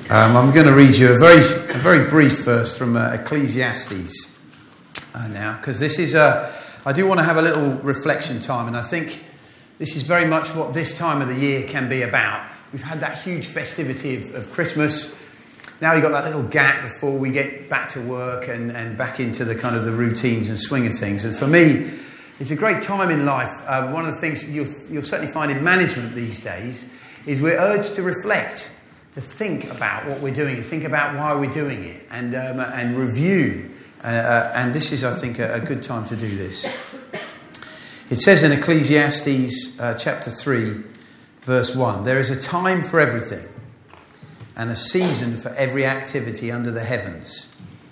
I'm going to read you a very brief verse from Ecclesiastes now, because this is I do want to have a little reflection time, and I think this is very much what this time of the year can be about. We've had that huge festivity of Christmas. Now you've got that little gap before we get back to work and back into the kind of the routines and swing of things. And for me, it's a great time in life. One of the things you'll certainly find in management these days is we're urged to reflect, to think about what we're doing, think about why we're doing it, and review. And this is, I think, a good time to do this. It says in Ecclesiastes chapter 3, verse 1, "There is a time for everything, and a season for every activity under the heavens."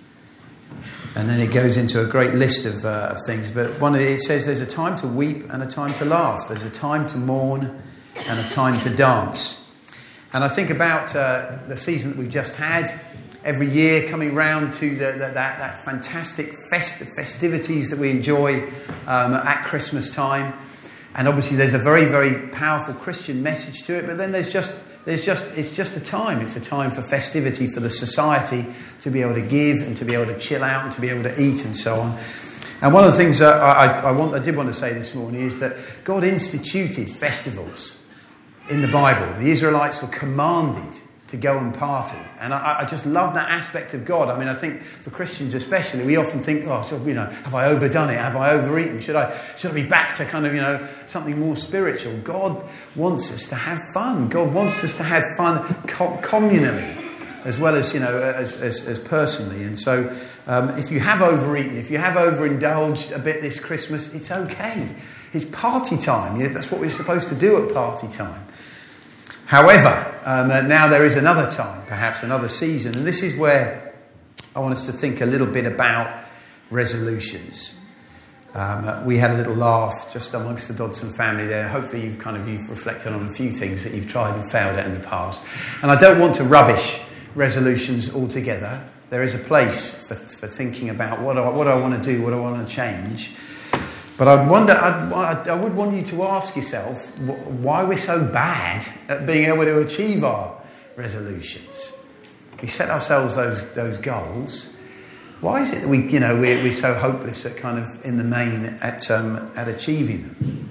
And then it goes into a great list of things. But it says there's a time to weep and a time to laugh. There's a time to mourn and a time to dance. And I think about the season that we've just had, every year coming round to that fantastic festivities that we enjoy at Christmas time. And obviously there's a very, very powerful Christian message to it. But then it's just a time. It's a time for festivity, for the society to be able to give and to be able to chill out and to be able to eat and so on. And one of the things that I did want to say this morning is that God instituted festivals in the Bible. The Israelites were commanded to go and party. And I just love that aspect of God. I mean, I think for Christians especially, we often think, have I overdone it? Have I overeaten? Should I be back to kind of, something more spiritual? God wants us to have fun. God wants us to have fun communally as well as, as personally. And so if you have overeaten, if you have overindulged a bit this Christmas, it's okay. It's party time. That's what we're supposed to do at party time. However, now there is another time, perhaps another season, and this is where I want us to think a little bit about resolutions. We had a little laugh just amongst the Dodson family there. Hopefully you've reflected on a few things that you've tried and failed at in the past. And I don't want to rubbish resolutions altogether. There is a place for thinking about what I want to do, what I want to change. But I would want you to ask yourself why we're so bad at being able to achieve our resolutions. We set ourselves those goals. Why is it that we're so hopeless at kind of in the main at achieving them?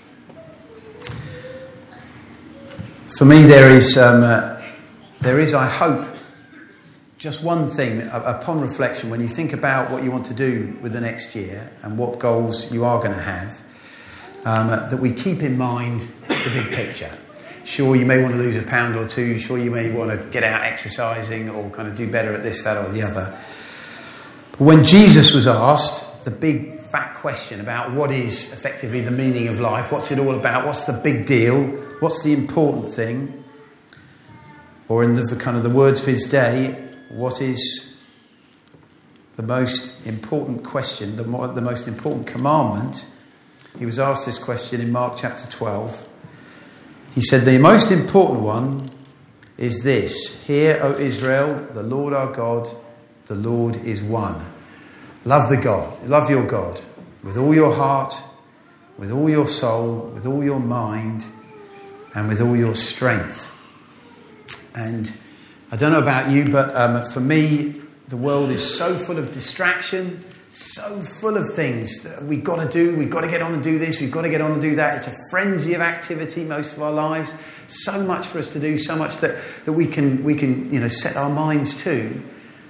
For me, there is I hope just one thing upon reflection, when you think about what you want to do with the next year and what goals you are going to have, that we keep in mind the big picture. Sure, you may want to lose a pound or two. Sure, you may want to get out exercising or kind of do better at this, that or the other. But when Jesus was asked the big fat question about what is effectively the meaning of life, what's it all about, what's the big deal, what's the important thing, or in the kind of the words of his day, what is the most important question, the most important commandment? He was asked this question in Mark chapter 12. He said, the most important one is this: Hear, O Israel, the Lord our God, the Lord is one. Love your God with all your heart, with all your soul, with all your mind, and with all your strength. And I don't know about you, but for me, the world is so full of distraction, so full of things that we've got to do. We've got to get on and do this. We've got to get on and do that. It's a frenzy of activity most of our lives. So much for us to do, so much that we can set our minds to.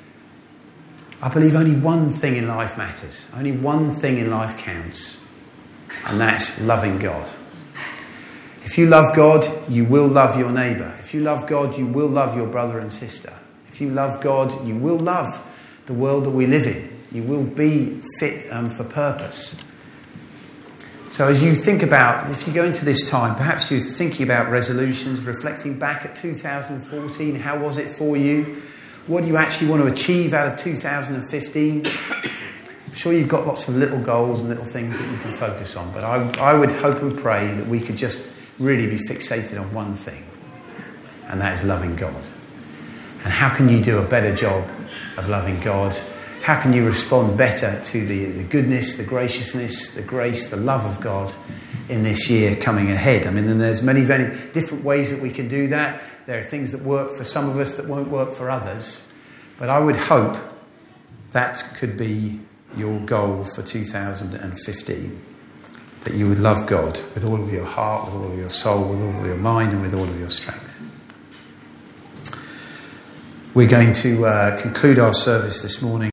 I believe only one thing in life matters. Only one thing in life counts, and that's loving God. If you love God, you will love your neighbour. If you love God, you will love your brother and sister. If you love God, you will love the world that we live in. You will be fit for purpose. So as you think about, if you go into this time, perhaps you're thinking about resolutions, reflecting back at 2014, how was it for you? What do you actually want to achieve out of 2015? I'm sure you've got lots of little goals and little things that you can focus on, but I would hope and pray that we could just really be fixated on one thing, and that is loving God. And how can you do a better job of loving God? How can you respond better to the goodness, the graciousness, the grace, the love of God in this year coming ahead? I mean, and there's many different ways that we can do that. There are things that work for some of us that won't work for others. But I would hope that could be your goal for 2015. That you would love God with all of your heart, with all of your soul, with all of your mind, and with all of your strength. We're going to conclude our service this morning